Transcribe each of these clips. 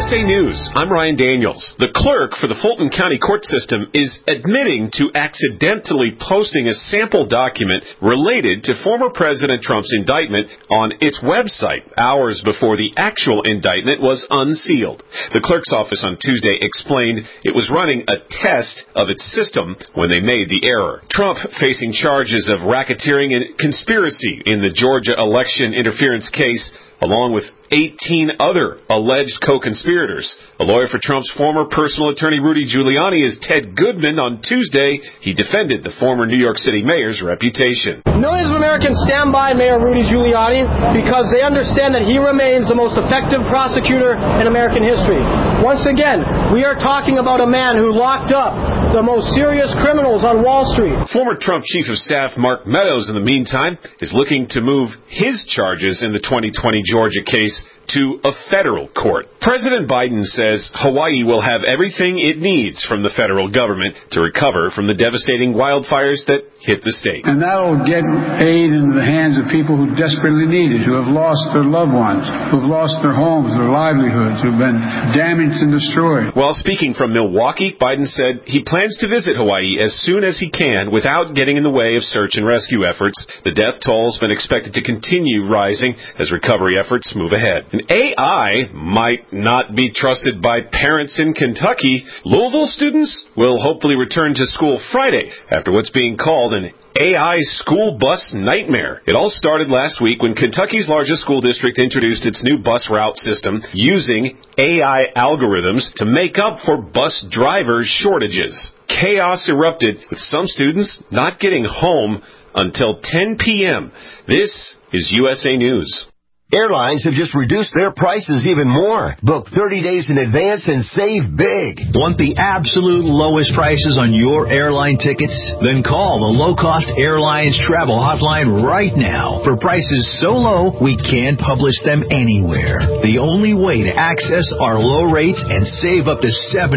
USA News, I'm Ryan Daniels. The clerk for the Fulton County Court System is admitting to accidentally posting a sample document related to former President Trump's indictment on its website hours before the actual indictment was unsealed. The clerk's office on Tuesday explained it was running a test of its system when they made the error. Trump facing charges of racketeering and conspiracy in the Georgia election interference case, along with 18 other alleged co-conspirators. A lawyer for Trump's former personal attorney Rudy Giuliani is Ted Goodman. On Tuesday, he defended the former New York City mayor's reputation. Millions of Americans stand by Mayor Rudy Giuliani because they understand that he remains the most effective prosecutor in American history. Once again, we are talking about a man who locked up the most serious criminals on Wall Street. Former Trump Chief of Staff Mark Meadows, in the meantime, is looking to move his charges in the 2020 Georgia case to a federal court. President Biden says Hawaii will have everything it needs from the federal government to recover from the devastating wildfires that hit the state. And that will get aid into the hands of people who desperately need it, who have lost their loved ones, who have lost their homes, their livelihoods, who have been damaged and destroyed. While speaking from Milwaukee, Biden said he plans to visit Hawaii as soon as he can without getting in the way of search and rescue efforts. The death toll has been expected to continue rising as recovery efforts move ahead. And AI might not be trusted by parents in Kentucky. Louisville students will hopefully return to school Friday after what's being called an AI school bus nightmare. It all started last week when Kentucky's largest school district introduced its new bus route system using AI algorithms to make up for bus driver shortages. Chaos erupted with some students not getting home until 10 p.m. This is USA News. Airlines have just reduced their prices even more. Book 30 days in advance and save big. Want the absolute lowest prices on your airline tickets? Then call the Low Cost Airlines Travel Hotline right now. For prices so low, we can't publish them anywhere. The only way to access our low rates and save up to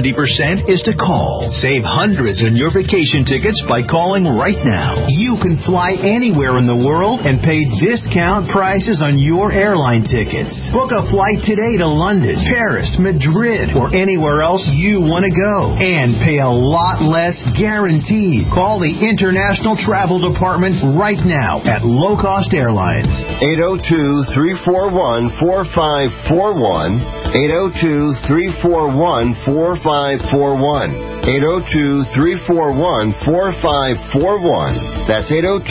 70% is to call. Save hundreds on your vacation tickets by calling right now. You can fly anywhere in the world and pay discount prices on your airline tickets. Book a flight today to London, Paris, Madrid, or anywhere else you want to go. And pay a lot less guaranteed. Call the International Travel Department right now at Low Cost Airlines. 802-341-4541. 802-341-4541. 802-341-4541. That's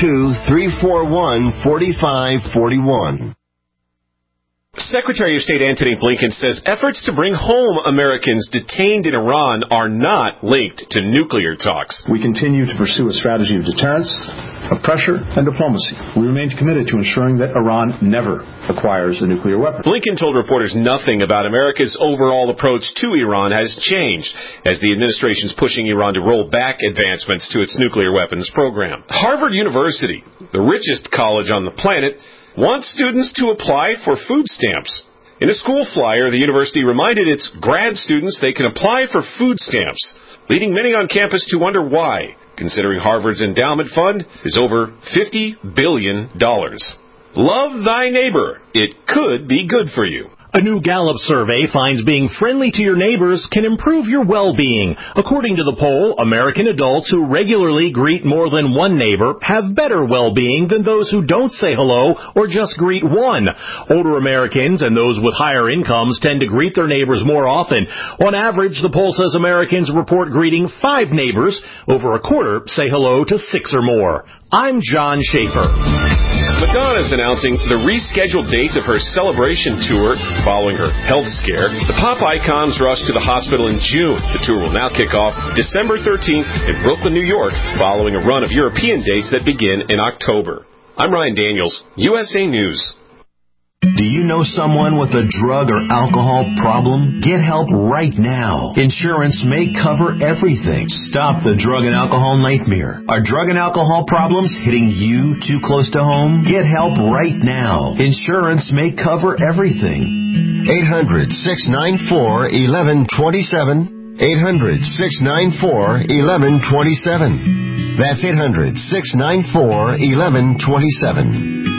802-341-4541. Secretary of State Antony Blinken says efforts to bring home Americans detained in Iran are not linked to nuclear talks. We continue to pursue a strategy of deterrence, of pressure, and diplomacy. We remain committed to ensuring that Iran never acquires a nuclear weapon. Blinken told reporters nothing about America's overall approach to Iran has changed as the administration is pushing Iran to roll back advancements to its nuclear weapons program. Harvard University, the richest college on the planet, wants students to apply for food stamps. In a school flyer, the university reminded its grad students they can apply for food stamps, leading many on campus to wonder why, considering Harvard's endowment fund is over $50 billion. Love thy neighbor. It could be good for you. A new Gallup survey finds being friendly to your neighbors can improve your well-being. According to the poll, American adults who regularly greet more than one neighbor have better well-being than those who don't say hello or just greet one. Older Americans and those with higher incomes tend to greet their neighbors more often. On average, the poll says Americans report greeting 5 neighbors. Over a quarter say hello to 6 or more. I'm John Schaefer. Madonna's announcing the rescheduled dates of her celebration tour following her health scare. The pop icon's rushed to the hospital in June. The tour will now kick off December 13th in Brooklyn, New York, following a run of European dates that begin in October. I'm Ryan Daniels, USA News. Do you know someone with a drug or alcohol problem? Get help right now. Insurance may cover everything. Stop the drug and alcohol nightmare. Are drug and alcohol problems hitting you too close to home? Get help right now. Insurance may cover everything. 800-694-1127. 800-694-1127. That's 800-694-1127.